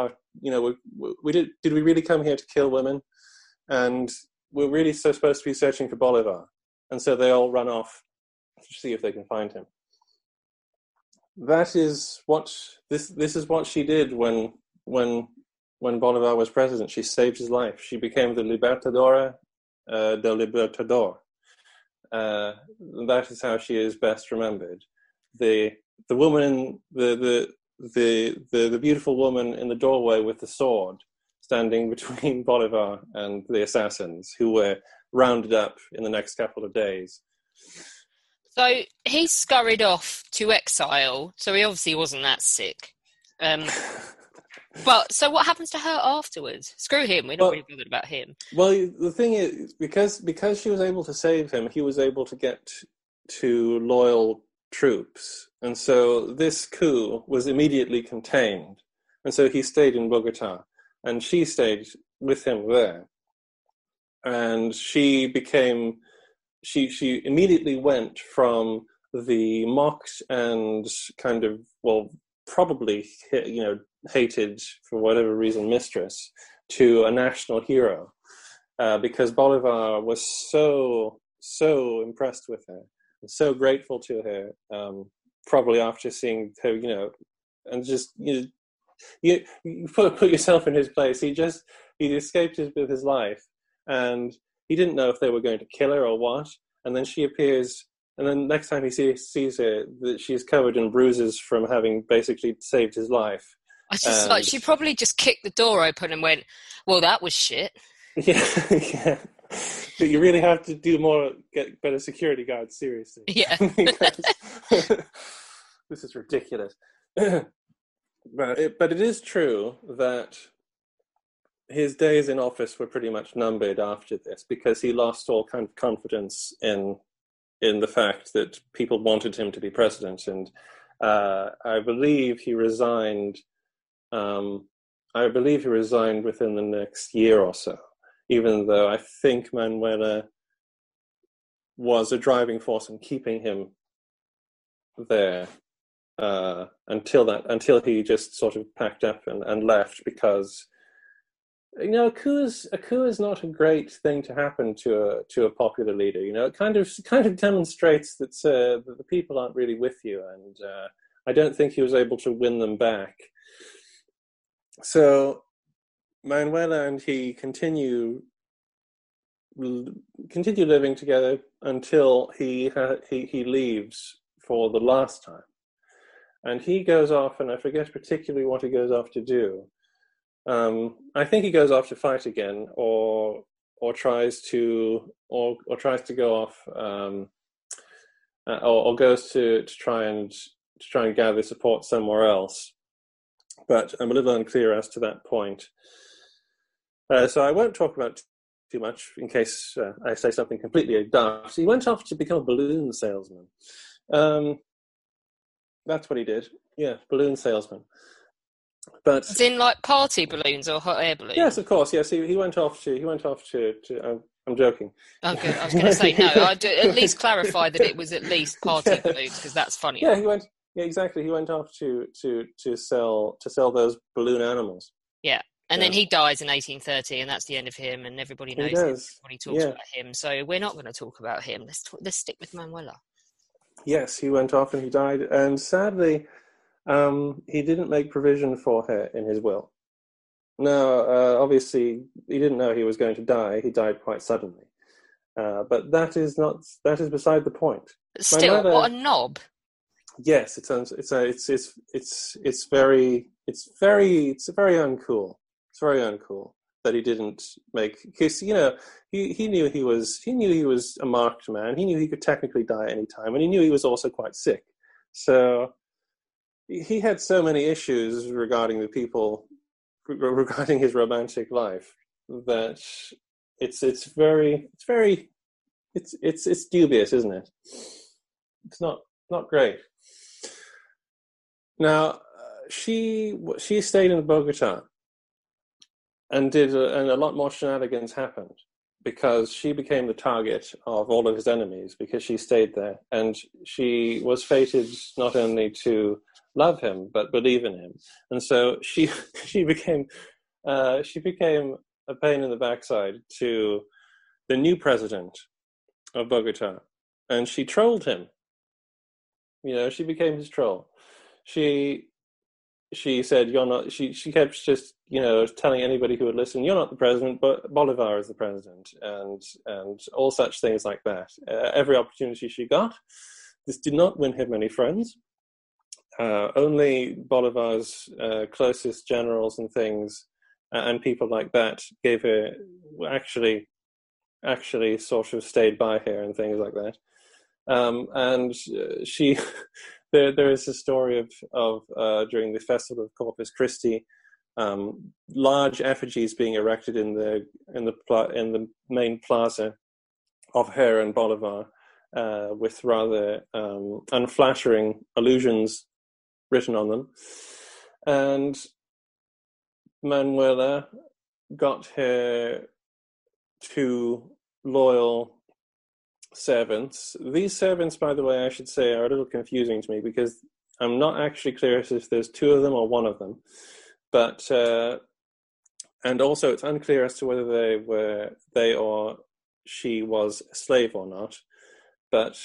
S3: did we really come here to kill women? And we're really supposed to be searching for Bolivar." And so they all run off to see if they can find him. That is what this is what she did when Bolivar was president. She saved his life. She became the Libertadora del Libertador. That is how she is best remembered. The woman, the beautiful woman in the doorway with the sword, standing between Bolivar and the assassins, who were rounded up in the next couple of days.
S2: So he scurried off to exile, so he obviously wasn't that sick. But so what happens to her afterwards? Screw him, we're not really bothered about him.
S3: Well, the thing is, because she was able to save him, he was able to get to loyal troops. And so this coup was immediately contained. And so he stayed in Bogota, and she stayed with him there. And she immediately went from the mocked and kind of, probably, hated for whatever reason mistress to a national hero, because Bolivar was so impressed with her and so grateful to her, probably after seeing her, and just, you put yourself in his place. He escaped with his life, and he didn't know if they were going to kill her or what. And then she appears, and then next time he sees her, that she's covered in bruises from having basically saved his life.
S2: I just she probably just kicked the door open and went, "Well, that was shit."
S3: Yeah. But you really have to get better security guards, seriously.
S2: Yeah.
S3: This is ridiculous. But it is true that his days in office were pretty much numbered after this, because he lost all kind of confidence in the fact that people wanted him to be president. And I believe he resigned. Within the next year or so, even though I think Manuela was a driving force in keeping him there until he just sort of packed up and left, because a coup is not a great thing to happen to a popular leader. It kind of demonstrates that the people aren't really with you, and I don't think he was able to win them back. So Manuela and he continue continue living together until he leaves for the last time, and he goes off, and I forget particularly what he goes off to do. I think he goes off to fight again, or tries to go off, or goes to try and gather support somewhere else. But I'm a little unclear as to that point. So I won't talk about too much in case I say something completely daft. He went off to become a balloon salesman. That's what he did. Yeah, balloon salesman. But
S2: as in like party balloons or hot air balloons?
S3: Yes, of course. Yes, he went off to. I'm joking.
S2: Oh, good. I was going to say no. I'd at least clarify that it was at least party balloons, because that's funny.
S3: Yeah, he went. Yeah, exactly. He went off to sell those balloon animals.
S2: Yeah, and then he dies in 1830, and that's the end of him. And everybody knows him. Everybody talks about him. So we're not going to talk about him. Let's stick with Manuela.
S3: Yes, he went off and he died, and sadly, he didn't make provision for her in his will. Now, obviously, he didn't know he was going to die. He died quite suddenly, but that is beside the point.
S2: But still, what a knob!
S3: Yes, it's very uncool. It's very uncool that he didn't make, because he knew he was a marked man. He knew he could technically die at any time, and he knew he was also quite sick. So he had so many issues regarding his romantic life that it's dubious, isn't it? It's not great. Now, she stayed in Bogota, and a lot more shenanigans happened, because she became the target of all of his enemies because she stayed there, and she was fated not only to love him but believe in him, and so she became a pain in the backside to the new president of Bogota, and she trolled him. She became his troll. She said, "You're not." She kept just telling anybody who would listen, "You're not the president, but Bolivar is the president," and all such things like that. Every opportunity she got. This did not win him any friends. Only Bolivar's closest generals and things, and people like that, gave her actually sort of stayed by her and things like that. And she, there is a story of during the festival of Corpus Christi, large effigies being erected in the main plaza of her and Bolivar, with rather unflattering allusions written on them, and Manuela got her two loyal servants. These servants, by the way, I should say, are a little confusing to me, because I'm not actually clear if there's two of them or one of them. But and also it's unclear as to whether they or she was a slave or not. But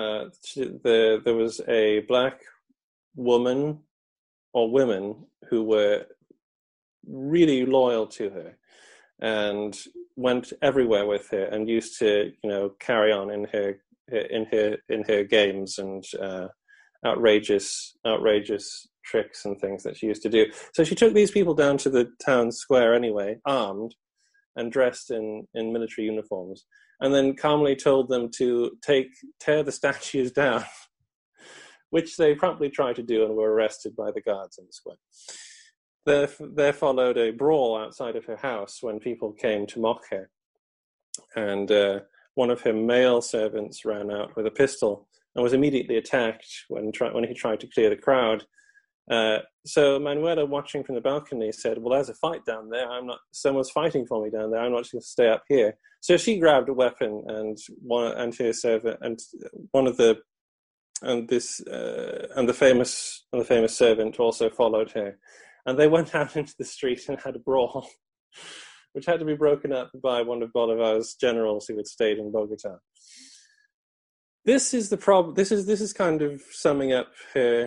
S3: there was a black woman or women who were really loyal to her and went everywhere with her, and used to carry on in her games and outrageous tricks and things that she used to do. So she took these people down to the town square anyway, armed and dressed in military uniforms, and then calmly told them to tear the statues down, which they promptly tried to do and were arrested by the guards in the square. There followed a brawl outside of her house when people came to mock her, and one of her male servants ran out with a pistol and was immediately attacked when he tried to clear the crowd. So Manuela, watching from the balcony, said, "Well, there's a fight down there. Someone's fighting for me down there. I'm not just going to stay up here." So she grabbed a weapon, and her servant and the famous servant also followed her. And they went out into the street and had a brawl, which had to be broken up by one of Bolivar's generals who had stayed in Bogota. This is the problem. This is kind of summing up her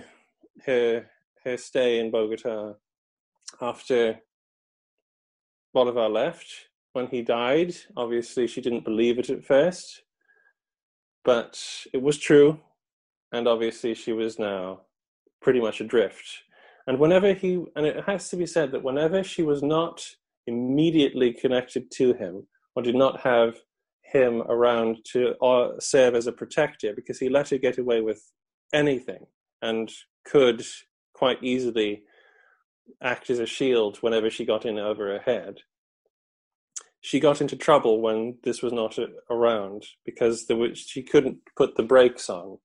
S3: stay in Bogota after Bolivar left. when he died. Obviously, she didn't believe it at first, but it was true, and obviously she was now pretty much adrift. And it has to be said that whenever she was not immediately connected to him, or did not have him around to serve as a protector, because he let her get away with anything and could quite easily act as a shield whenever she got in over her head. She got into trouble when this was not around, because she couldn't put the brakes on.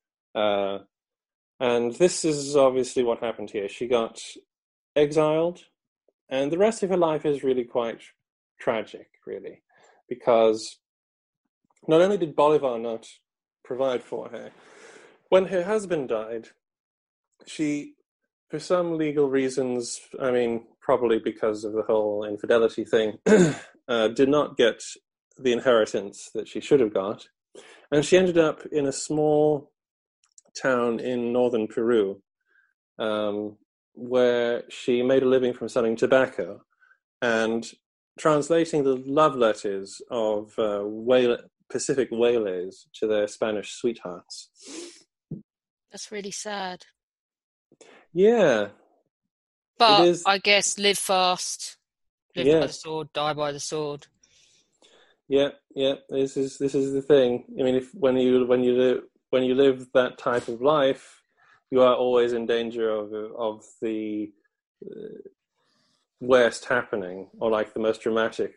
S3: And this is obviously what happened here. She got exiled, and the rest of her life is really quite tragic, really, because not only did Bolivar not provide for her, when her husband died, she, for some legal reasons, I mean, probably because of the whole infidelity thing, did not get the inheritance that she should have got. And she ended up in a small town in northern Peru, where she made a living from selling tobacco and translating the love letters of Pacific whalers to their Spanish sweethearts.
S2: That's really sad.
S3: Yeah.
S2: But I guess live fast, live by the sword, die by the sword.
S3: Yeah. This is the thing. I mean, when you live that type of life, you are always in danger of the worst happening, or like the most dramatic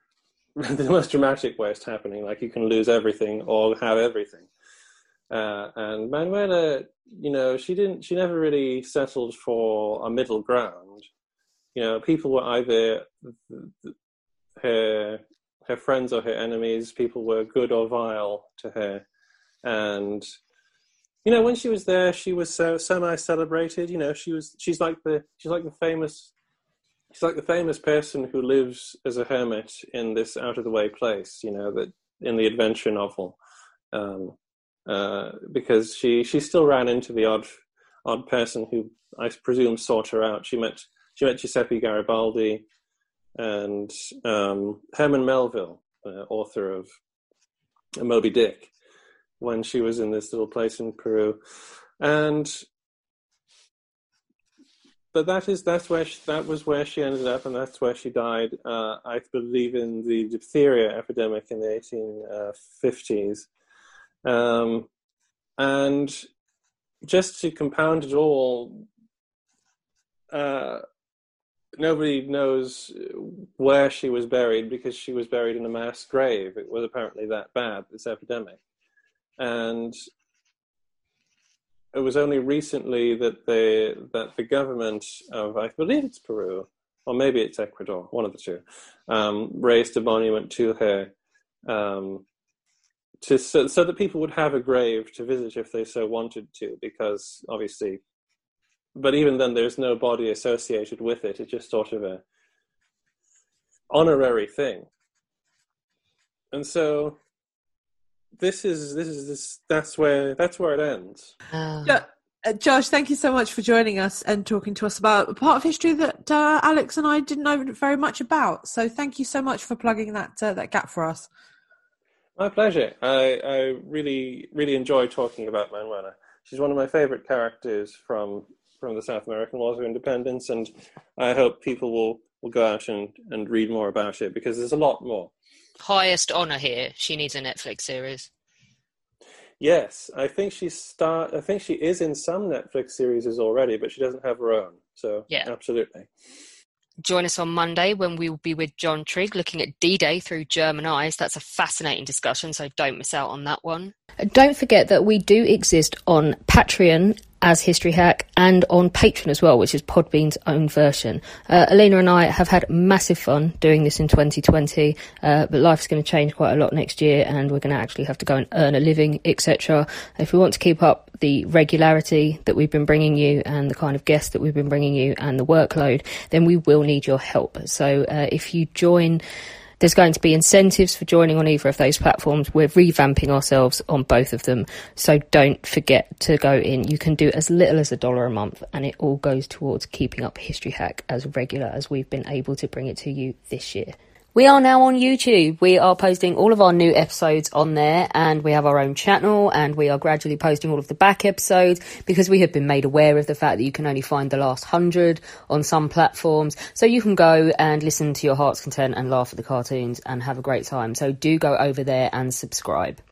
S3: worst happening. Like you can lose everything or have everything. And Manuela, she never really settled for a middle ground. People were either her friends or her enemies. People were good or vile to her. And, when she was there, she was so semi-celebrated. She's like the famous person who lives as a hermit in this out of the way place, that in the adventure novel. Because she still ran into the odd person who I presume sought her out. She met Giuseppe Garibaldi and Herman Melville, author of Moby Dick, when she was in this little place in Peru. But that was where she ended up, and that's where she died. I believe in the diphtheria epidemic in the 1850s. And just to compound it all, nobody knows where she was buried, because she was buried in a mass grave. It was apparently that bad, this epidemic. And it was only recently that the government of, I believe it's Peru, or maybe it's Ecuador, one of the two, raised a monument to her, so that people would have a grave to visit if they so wanted to, because obviously, but even then there's no body associated with it. It's just sort of a honorary thing. And so that's where it ends.
S1: Josh, thank you so much for joining us and talking to us about a part of history that Alex and I didn't know very much about. So thank you so much for plugging that gap for us.
S3: My pleasure. I really, really enjoy talking about Manuela. She's one of my favorite characters from the South American Wars of Independence, and I hope people will go out and read more about it, because there's a lot more.
S2: Highest honor here. She needs a Netflix series.
S3: Yes, I think she is in some Netflix series already, but she doesn't have her own. So yeah, absolutely.
S2: Join us on Monday when we will be with John Trigg looking at D-Day through German eyes. That's a fascinating discussion, so don't miss out on that one. Don't forget that we do exist on Patreon as History Hack, and on Patreon as well, which is Podbean's own version. Alina and I have had massive fun doing this in 2020, but life's going to change quite a lot next year, and we're going to actually have to go and earn a living, etc. If we want to keep up the regularity that we've been bringing you, and the kind of guests that we've been bringing you, and the workload, then we will need your help. So if you join, there's going to be incentives for joining on either of those platforms. We're revamping ourselves on both of them, so don't forget to go in. You can do as little as $1 a month, and it all goes towards keeping up History Hack as regular as we've been able to bring it to you this year. We are now on YouTube. We are posting all of our new episodes on there, and we have our own channel, and we are gradually posting all of the back episodes because we have been made aware of the fact that you can only find the last 100 on some platforms. So you can go and listen to your heart's content and laugh at the cartoons and have a great time. So do go over there and subscribe.